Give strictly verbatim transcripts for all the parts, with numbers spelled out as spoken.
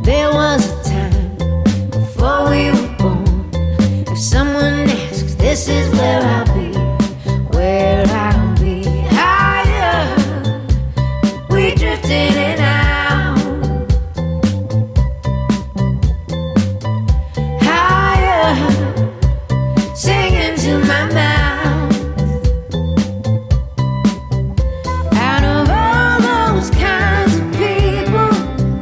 There was a time before we were born. If someone asks, this is where I'll be, where I'll be. Higher, we drifted in and out. Higher, singing to my mouth. Out of all those kinds of people,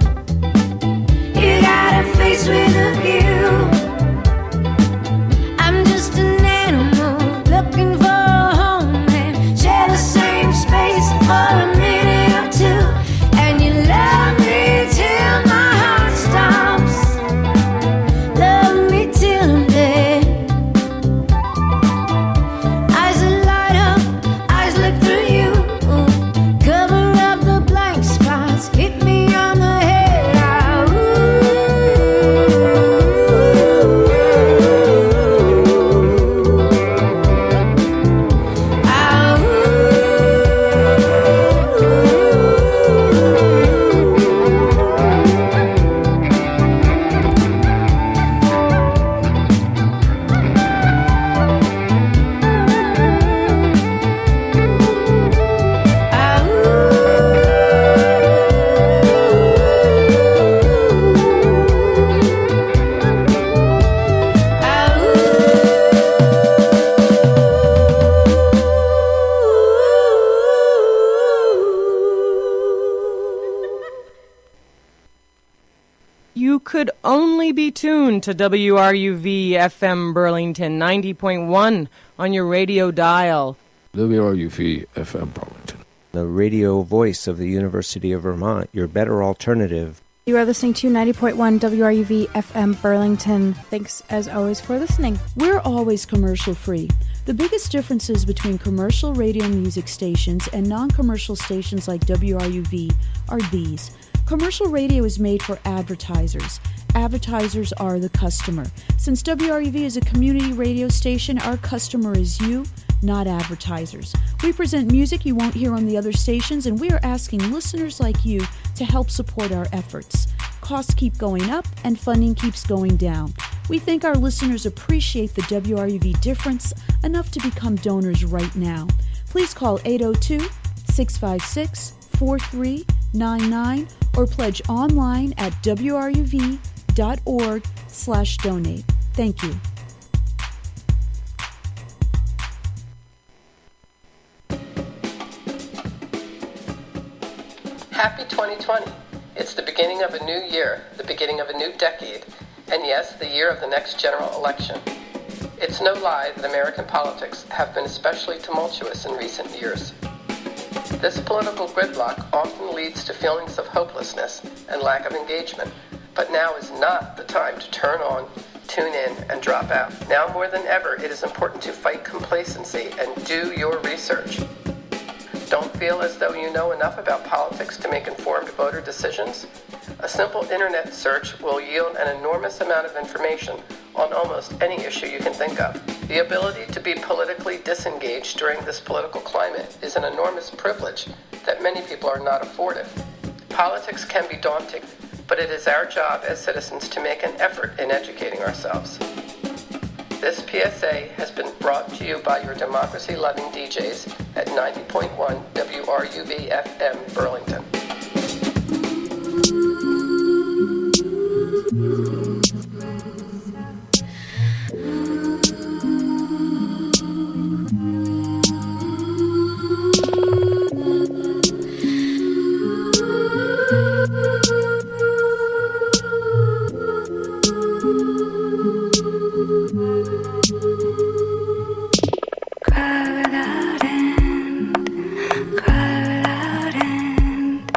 you got a face with a view. I'm just an animal looking for a home and share the same space for a minute or two. And you love me till my heart stops. Love me till I'm dead. Eyes that light up, eyes look through you. Cover up the blank spots, hit me on the head. Ah, ooh. Ah, ooh. You could only be tuned to W R U V F M Burlington ninety point one on your radio dial. W R U V F M Burlington. The radio voice of the University of Vermont, your better alternative. You are listening to ninety point one W R U V F M Burlington. Thanks, as always, for listening. We're always commercial-free. The biggest differences between commercial radio music stations and non-commercial stations like W R U V are these. Commercial radio is made for advertisers. Advertisers are the customer. Since W R U V is a community radio station, our customer is you, not advertisers. We present music you won't hear on the other stations, and we are asking listeners like you to help support our efforts. Costs keep going up, and funding keeps going down. We think our listeners appreciate the W R U V difference enough to become donors right now. Please call eight oh two, six five six, four three nine nine or pledge online at wuruv.org slash donate. Thank you. Happy twenty twenty. It's the beginning of a new year, the beginning of a new decade, and yes, the year of the next general election. It's no lie that American politics have been especially tumultuous in recent years. This political gridlock often leads to feelings of hopelessness and lack of engagement, but now is not the time to turn on, tune in, and drop out. Now more than ever, it is important to fight complacency and do your research. Don't feel as though you know enough about politics to make informed voter decisions? A simple internet search will yield an enormous amount of information on almost any issue you can think of. The ability to be politically disengaged during this political climate is an enormous privilege that many people are not afforded. Politics can be daunting, but it is our job as citizens to make an effort in educating ourselves. This P S A has been brought to you by your democracy-loving D Js at ninety point one W R U V F M Burlington. Cry without end, cry without end.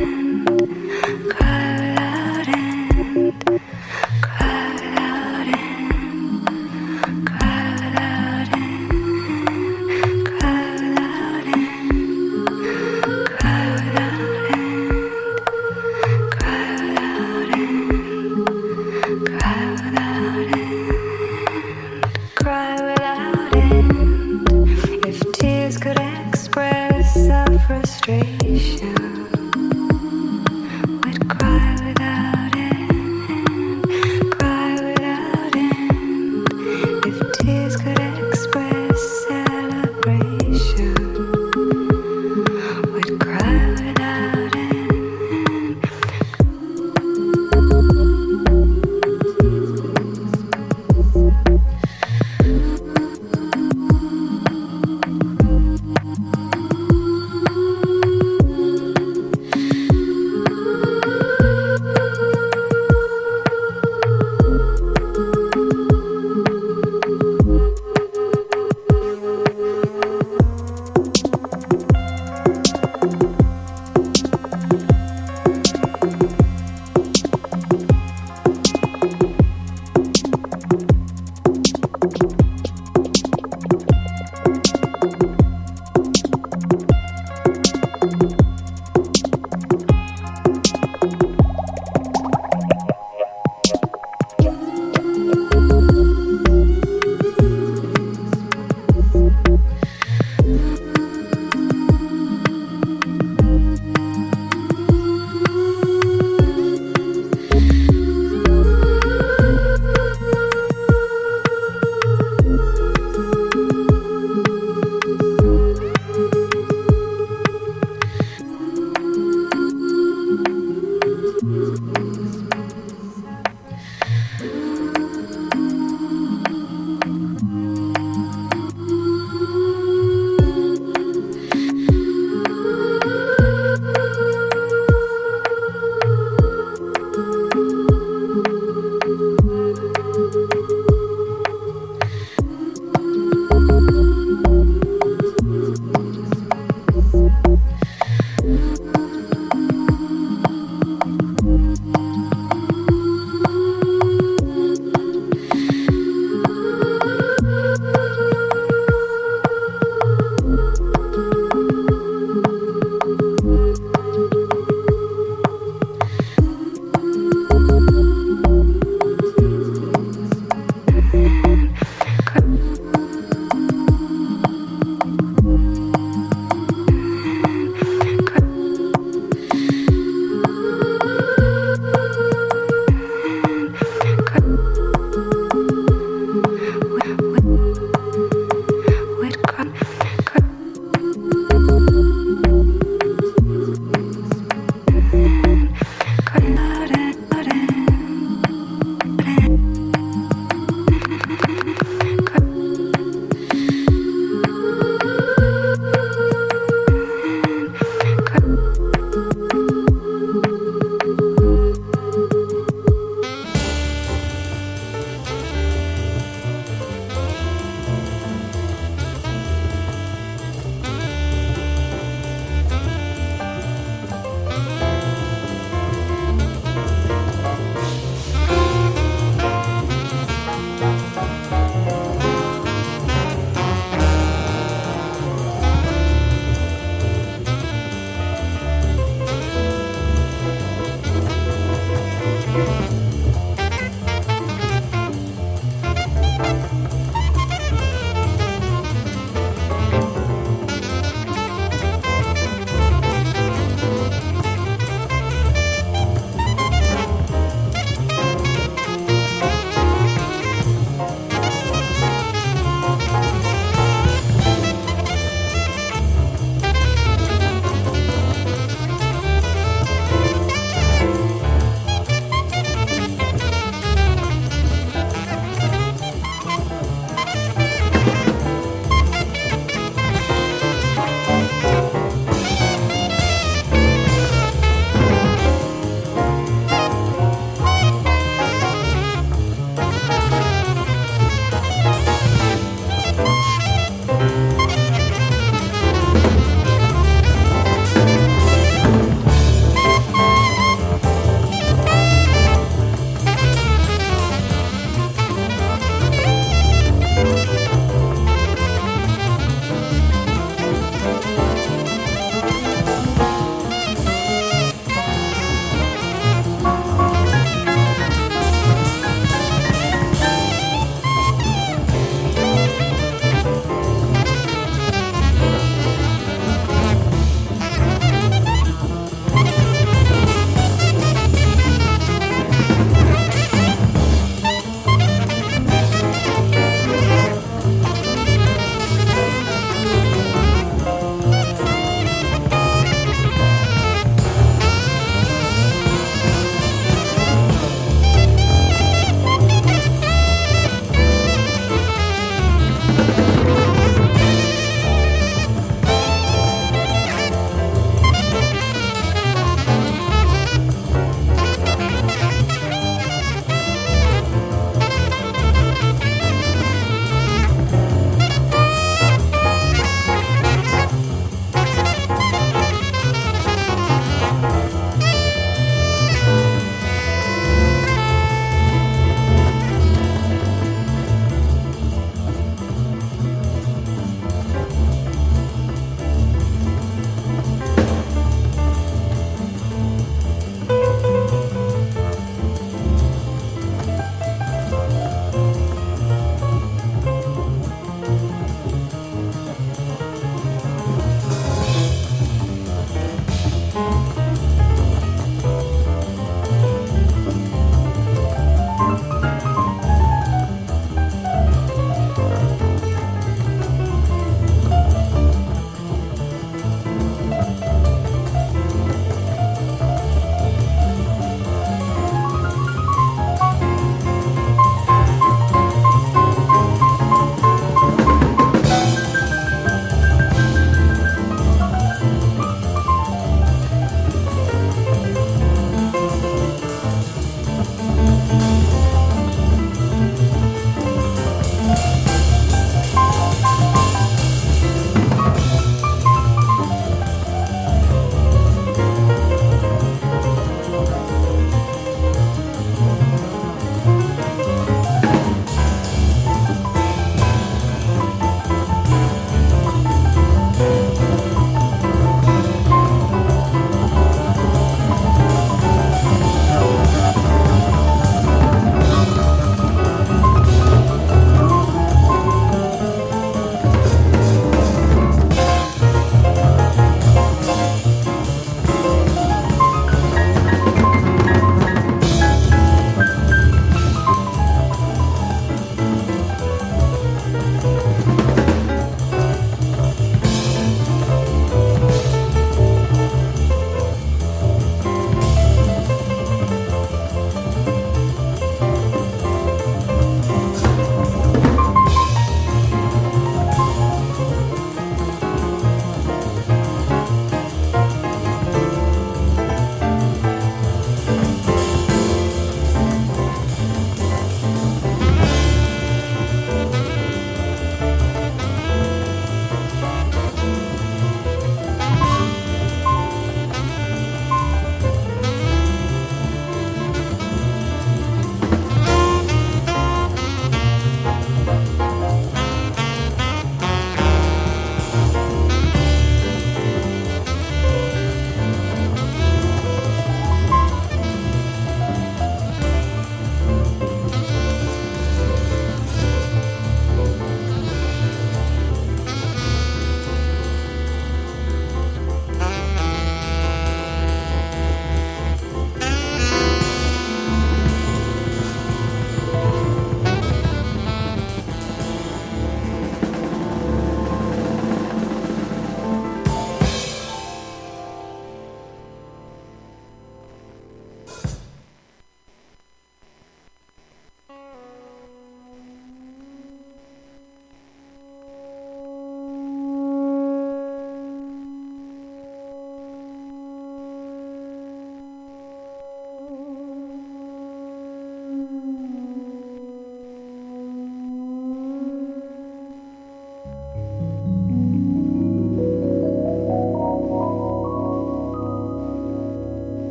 hand.